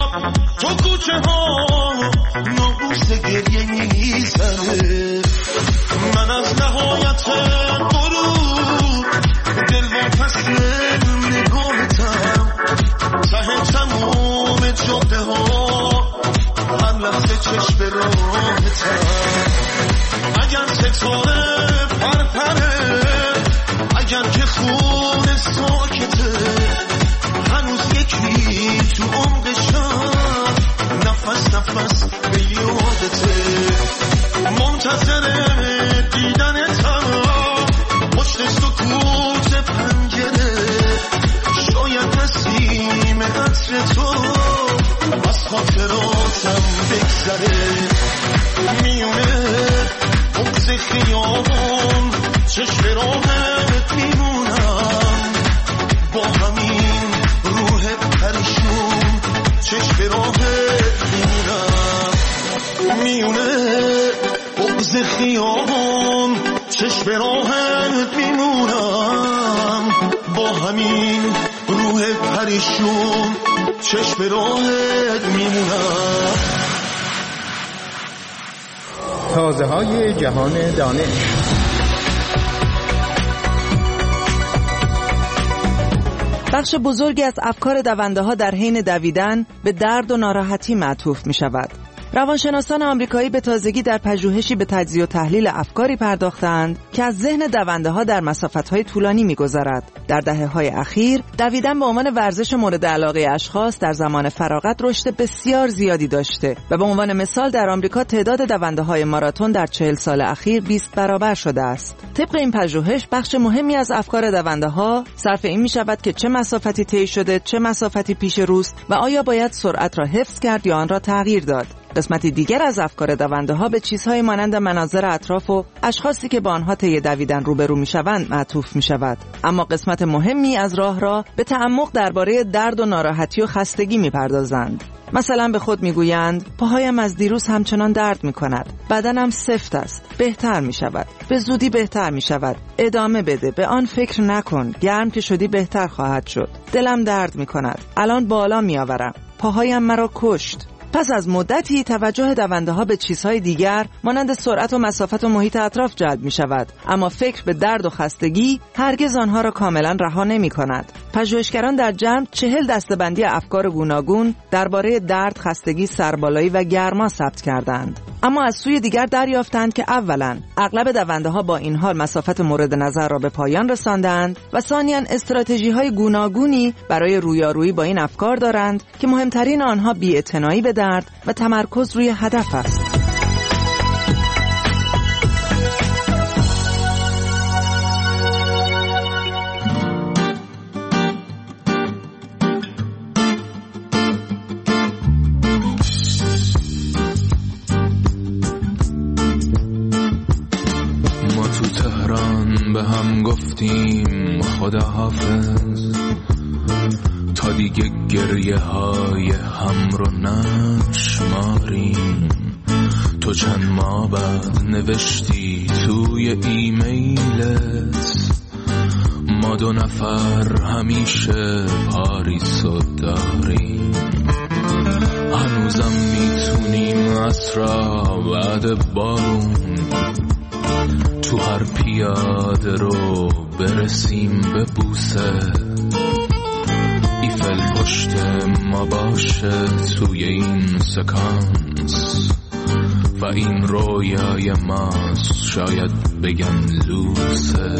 تو کوچه ها ناقوس گریه میزنه. من از نهایت غروب دل با تسلیم نگاهتم، ته تموم جاده ها هر لحظه چشم راهتم. اگر ستاره پرپره، اگر که خون ساکته، هنوز یکی تو عمق شب نفس نفس به یادته. منتظر دیدنتم پشت سکوت پنجره، شاید نسیم عطر تو از خاطراتم بگذره. میونه بغض خیابون چشم راهت میمونم، با همین روح پریشون چشم راهت میمونم. میونه بغض خیابون چشم راهت میمونم، با همین روح پریشون چشم راهت میمونم. تازه های جهان دانش. بخش بزرگی از افکار دونده ها در حین دویدن به درد و ناراحتی معطوف می شود. روانشناسان آمریکایی به تازگی در پژوهشی به تجزیه و تحلیل افکاری پرداختند که از ذهن دونده ها در مسافت‌های طولانی می‌گذرد. در دهه‌های اخیر دویدن به عنوان ورزش مورد علاقه اشخاص در زمان فراغت رشد بسیار زیادی داشته و به عنوان مثال در آمریکا تعداد دونده‌های ماراتون در 40 سال اخیر 20 برابر شده است. طبق این پژوهش بخش مهمی از افکار دونده‌ها صرف این می‌شود که چه مسافتی طی شده، چه مسافتی پیش روست و آیا باید سرعت را حفظ کرد یا آن را تغییر داد. قسمتی دیگر از افکار دونده‌ها به چیزهای مانند مناظر اطراف و اشخاصی که با آنها طی دویدن روبرو می‌شوند معطوف می‌شود. اما قسمت مهمی از راه را به تعمق درباره درد و ناراحتی و خستگی می‌پردازند. مثلا به خود می‌گویند پاهایم از دیروز همچنان درد می‌کند، بدنم سفت است، بهتر می‌شود، به زودی بهتر می‌شود، ادامه بده، به آن فکر نکن، گرم که شدی بهتر خواهد شد، دلم درد می‌کند، الان بالا می‌آورم، پاهایم مرا کشت. پس از مدتی توجه دونده‌ها به چیزهای دیگر مانند سرعت و مسافت و محیط اطراف جلب می‌شود، اما فکر به درد و خستگی هرگز آنها را کاملا رها نمی‌کند. پژوهشگران در جمع 40 دسته‌بندی افکار گوناگون درباره درد، خستگی، سربالایی و گرما ثبت کردند. اما از سوی دیگر دریافتند که اولاً اغلب دونده‌ها با این حال مسافت مورد نظر را به پایان رساندند و ثانیاً استراتژی‌های گوناگونی برای رویارویی با این افکار دارند که مهمترین آنها بی‌اعتنایی به درد و تمرکز روی هدف است. ما تو تهران به هم گفتیم خداحافظ، تا دیگه گریه های هم رو نشماریم. تو چند ماه بعد نوشتی توی ایمیلت ما 2 نفر همیشه پاریسو داریم. هنوزم میتونیم عصرا بعد بارون تو هر پیاده رو برسیم به بوسه. ایفل پشت ما باشه توی این سکانس و این رویای ماست، شاید بگم لوسه.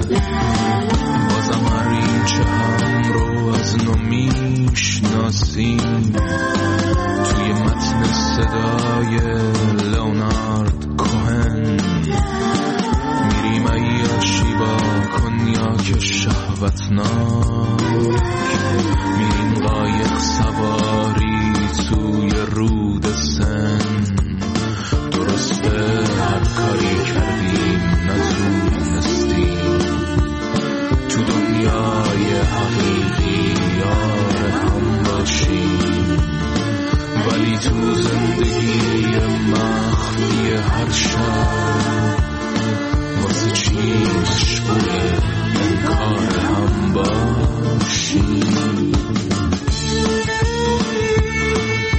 بازم هریچه هم رو از نو میشناسیم توی متن صدای لئونارد کوهن. میریم عیاشی با کنیاک شهوتناک، میریم قایق سواری توی رود سن. درسته هر کاری کردیم نتونستیم تو دنیای حقیقی یار هم باشیم، ولی تو زندگی مخفی هر شب واسه چی مشغول انکار هم باشیم.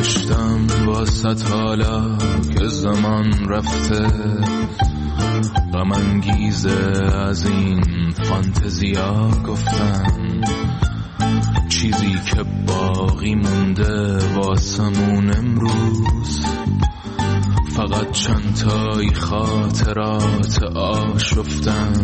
نوشتم واسط حالا که زمان رفته، غم انگیزه از این فانتزیا گفتم، چیزی که باقی مونده واسمون امروز فقط چند تایی خاطرات آشفتن.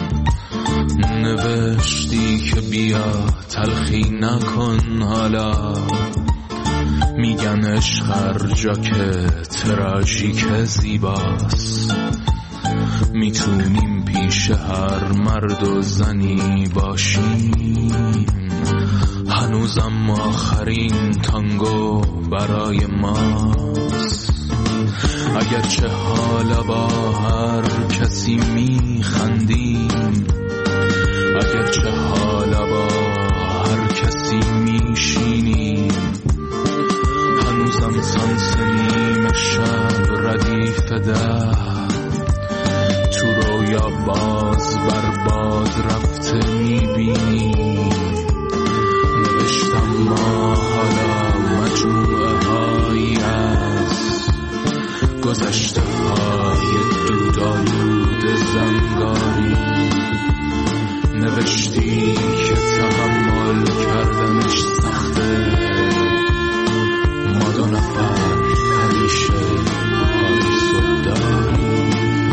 نوشتی که بیا تلخی نکن حالا، میگن عشق هر جا که تراژیک زیباست، میتونیم پیش هر مرد و زنی باشیم، هنوزم آخرین تانگو برای ماست. اگرچه حالا با هر کسی میخندیم، اگرچه حالا با هر کسی میشینیم، هنوزم سانس نیم شب ردیف ده تو رویا باز بر باد رفته میبینیم. نوشتم ما حالا مجموعه هایی از گذشته های دودالود زنگاری، نوشتی که تحمل کردنش سخته، ما دو نفر همیشه پاییز داریم.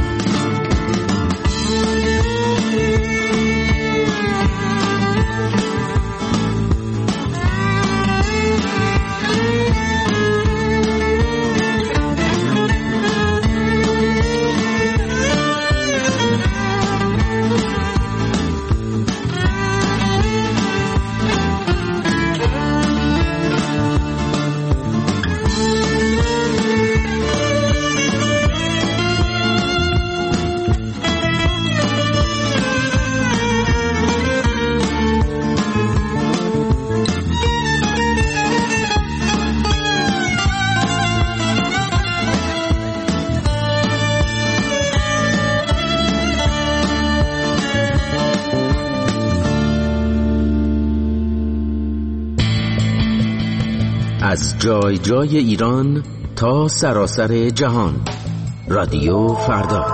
از جای جای ایران تا سراسر جهان، رادیو فردا.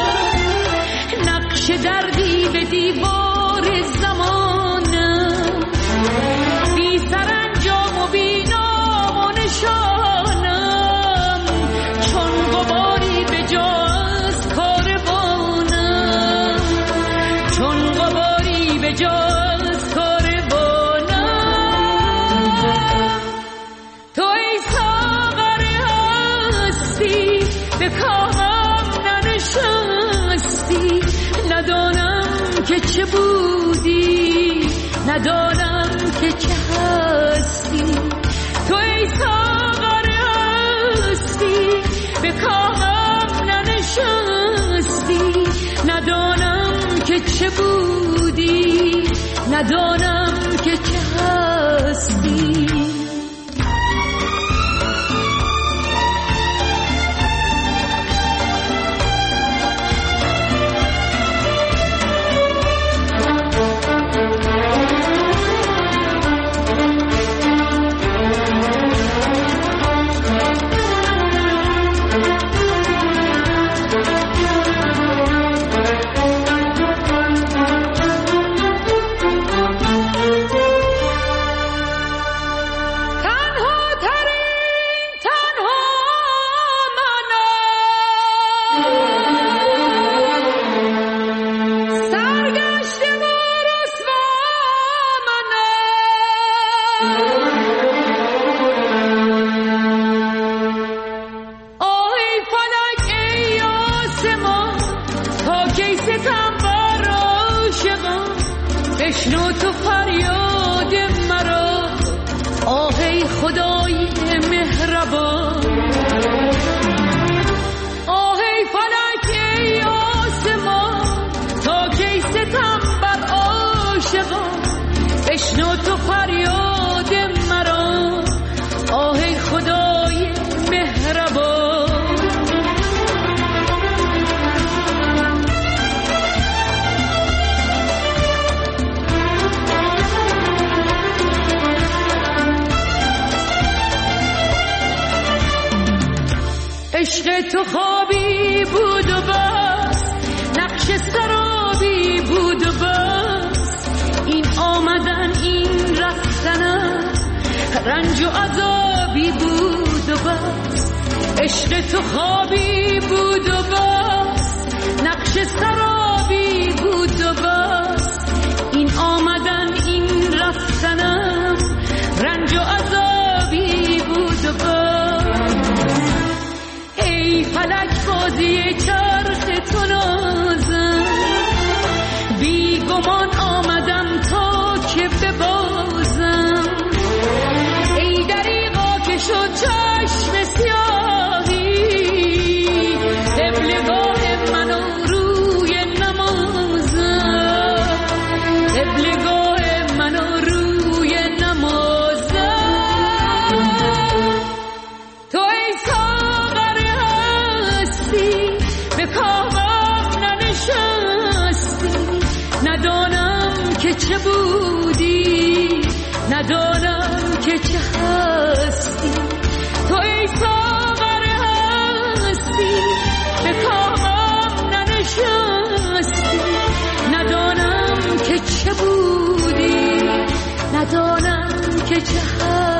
دردی به دیوار زمان چه بودی، ندانم که چه هستی. تو ای ساغر هستی، به کامم ننشستی. ندانم که چه بودی، ندانم که چه هستی. بشنو تو فریاد مرا، آهی خدای مهربان. آهی فلک ای آسمان، تا کی ستم بر عاشقان. بشنو تو فریاد مرا، آهی خدای مهربان. عشق تو خوابی بود و بس، نقش سرابی بود و بس. این آمدن این رفتنم، رنج و عذابی بود و بس. عشق تو خوابی بود و بس، نقش سرابی بود و بس. این آمدن این رفتنم، رنج و عذابی بود و بس. ای فلک بازی چرخ تو نازم، بی گمان آمدم تا که ببازم. ای دریغا که شد چشم سیاهی، قبلگاه من و روی نمازم. قبلگاه من و روی نمازم. تو ای به کامم ننشستی. ندانم که چه بودی، ندانم که چه هستی. تو ای ساغر هستی، به کامم ننشستی. ندانم که چه بودی، ندانم که چه هستی.